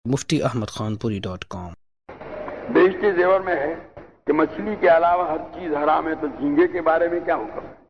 muftiahmadkhanpuri.com بیشت زیور میں ہے کہ مچھلی کے علاوہ ہر چیز حرام ہے، تو جھینگے کے بارے میں کیا حکم ہے؟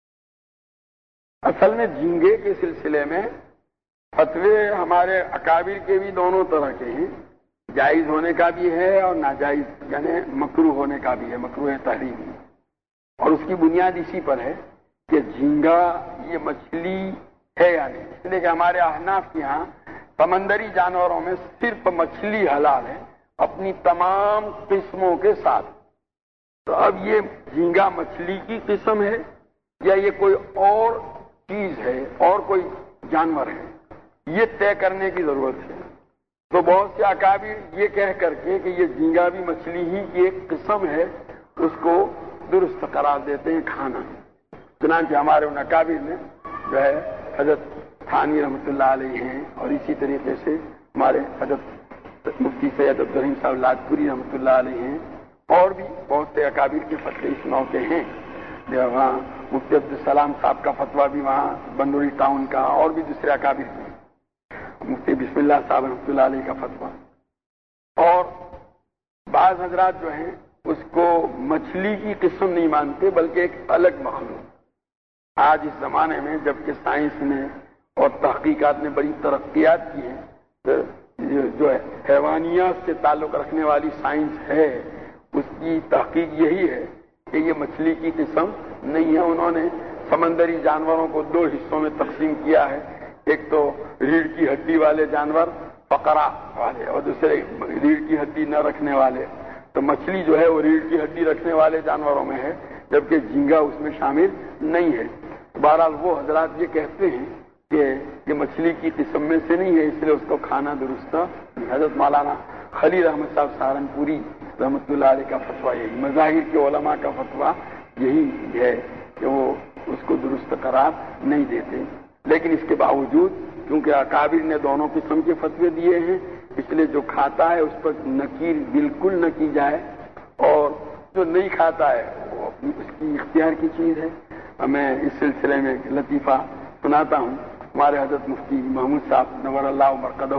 اصل میں جھینگے کے سلسلے میں فتوے ہمارے اکابر کے بھی دونوں طرح کے ہیں، جائز ہونے کا بھی ہے اور ناجائز یعنی مکروہ ہونے کا بھی ہے، مکروہ تحریمی، اور اس کی بنیاد اسی پر ہے کہ جھینگا یہ مچھلی ہے یا نہیں، اس لیے کہ ہمارے احناف کے یہاں سمندری جانوروں میں صرف مچھلی حلال ہے اپنی تمام قسموں کے ساتھ۔ تو اب یہ جھینگا مچھلی کی قسم ہے یا یہ کوئی اور چیز ہے اور کوئی جانور ہے، یہ طے کرنے کی ضرورت ہے۔ تو بہت سے اکابر یہ کہہ کر کے کہ یہ جھینگا بھی مچھلی ہی کی ایک قسم ہے، اس کو درست قرار دیتے ہیں کھانا۔ چنانچہ ہمارے ان اکابر میں جو ہے حضرت تھانوی رحمۃ اللہ علیہ ہیں، اور اسی طریقے سے ہمارے حضرت مفتی سید عبدالرحیم صاحب لاجپوری رحمۃ اللہ علیہ ہیں، اور بھی بہت سے اکابر کے فتوے اس نو کے ہیں۔ وہاں مفتی عبدالسلام صاحب کا فتویٰ بھی وہاں بنوری ٹاؤن کا، اور بھی دوسرے اکابر کے، مفتی بسم اللہ صاحب رحمۃ اللہ علیہ کا فتویٰ، اور بعض حضرات جو ہیں اس کو مچھلی کی قسم نہیں مانتے بلکہ ایک الگ مخلوق۔ آج اس زمانے میں جبکہ سائنس نے اور تحقیقات نے بڑی ترقیات کی ہیں، تو جو حیوانیات سے تعلق رکھنے والی سائنس ہے اس کی تحقیق یہی ہے کہ یہ مچھلی کی قسم نہیں ہے۔ انہوں نے سمندری جانوروں کو دو حصوں میں تقسیم کیا ہے، ایک تو ریڑھ کی ہڈی والے جانور فقرا والے، اور دوسرے ریڑھ کی ہڈی نہ رکھنے والے۔ تو مچھلی جو ہے وہ ریڑھ کی ہڈی رکھنے والے جانوروں میں ہے، جبکہ جھینگا اس میں شامل نہیں ہے۔ بہرحال وہ حضرات یہ کہتے ہیں کہ یہ مچھلی کی قسم میں سے نہیں ہے، اس لیے اس کو کھانا درست نہیں۔ حضرت مولانا خلیل احمد صاحب سہارنپوری رحمۃ اللہ علیہ کا فتویٰ یہی، مذاہب کے علماء کا فتویٰ یہی ہے کہ وہ اس کو درست قرار نہیں دیتے۔ لیکن اس کے باوجود کیونکہ اکابر نے دونوں قسم کے فتوے دیے ہیں، اس لیے جو کھاتا ہے اس پر نکیر بالکل نہ کی جائے، اور جو نہیں کھاتا ہے وہ اپنی اس کی اختیار کی چیز ہے۔ میں اس سلسلے میں ایک لطیفہ سناتا ہوں۔ ہمارے حضرت مفتی محمود صاحب نور اللہ مرقدہ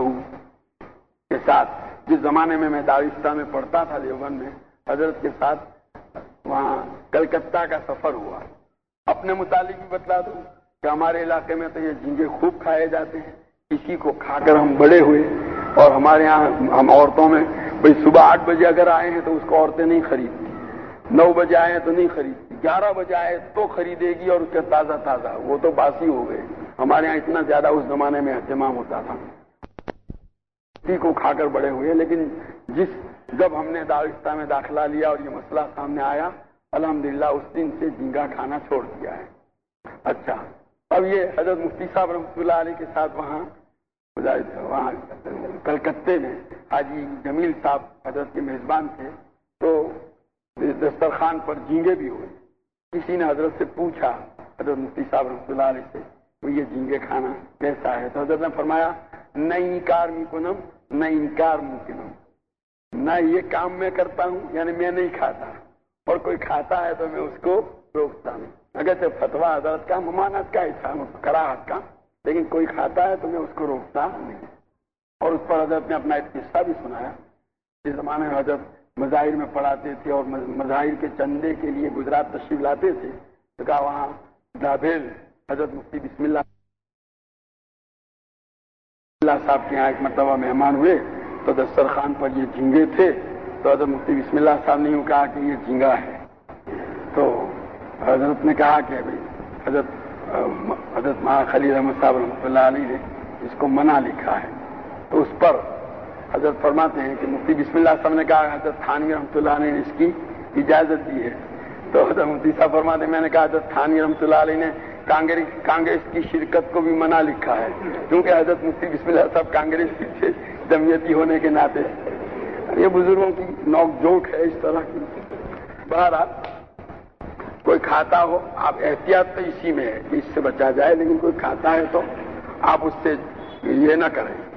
کے ساتھ جس زمانے میں دارالفتہ میں پڑھتا تھا دیوبند میں، حضرت کے ساتھ وہاں کلکتہ کا سفر ہوا۔ اپنے متعلق بھی بتلا دوں کہ ہمارے علاقے میں تو یہ جھینگے خوب کھائے جاتے ہیں، اسی کو کھا کر ہم بڑے ہوئے، اور ہمارے یہاں ہم عورتوں میں بھئی صبح 8 بجے اگر آئے ہیں تو اس کو عورتیں نہیں خریدتی، 9 بجے آئے ہیں تو نہیں خریدتی، 11 بجے آئے تو خریدے گی، اور اس کے تازہ تازہ، وہ تو باسی ہو گئے۔ ہمارے یہاں اتنا زیادہ اس زمانے میں اہتمام ہوتا تھا، اسی کو کھا کر بڑے ہوئے۔ لیکن جب ہم نے دارالفتہ میں داخلہ لیا اور یہ مسئلہ سامنے آیا، الحمدللہ اس دن سے جھینگا کھانا چھوڑ دیا ہے۔ اچھا، اب یہ حضرت مفتی صاحب رحمۃ اللہ علیہ کے ساتھ وہاں کلکتے میں حاجی جمیل صاحب حضرت کے میزبان تھے، تو دسترخوان پر جھینگے بھی ہوئے۔ کسی نے حضرت سے پوچھا، حضرت مفتی صاحب رحمۃ اللہ علیہ سے، یہ جھینگے کھانا کیسا ہے؟ تو حضرت نے فرمایا، نہ انکار مکنم نہ انکار ممکنم، نہ یہ کام میں کرتا ہوں یعنی میں نہیں کھاتا، اور کوئی کھاتا ہے تو میں اس کو روکتا ہوں۔ اگرچہ فتویٰ حضرت کا ممانعت کا تھا، کراہت کا، لیکن کوئی کھاتا ہے تو میں اس کو روکتا نہیں۔ اور اس پر حضرت نے اپنا ایک قصہ بھی سنایا۔ جس زمانے میں حضرت مظاہر میں پڑھاتے تھے اور مظاہر کے چندے کے لیے گجرات تشریف لاتے تھے، تو کہا وہاں دابھیل حضرت مفتی بسم اللہ صاحب کے یہاں ایک مرتبہ مہمان ہوئے، تو دسترخوان پر یہ جھینگے تھے، تو حضرت مفتی بسم اللہ صاحب نے یوں کہا کہ یہ جھینگا ہے۔ تو حضرت نے کہا کہ حضرت مہا خلیل احمد صاحب رحمۃ اللہ علیہ نے اس کو منع لکھا ہے۔ تو اس پر حضرت فرماتے ہیں کہ مفتی بسم اللہ صاحب نے کہا حضرت تھانوی رحمۃ اللہ علیہ نے اس کی اجازت دی ہے۔ تو حضرت مفتی صاحب فرماتے ہیں میں نے کہا حضرت تھانوی رحمۃ اللہ علیہ نے کانگریس کی شرکت کو بھی منع لکھا ہے، کیونکہ حضرت مفتی بسم اللہ صاحب کانگریس سے جمعیتی ہونے کے ناطے، یہ بزرگوں کی نوک جھونک ہے اس طرح کی۔ بہرحال کوئی کھاتا ہو، آپ احتیاط تو اسی میں ہے کہ اس سے بچا جائے، لیکن کوئی کھاتا ہے تو آپ اس سے یہ نہ کریں۔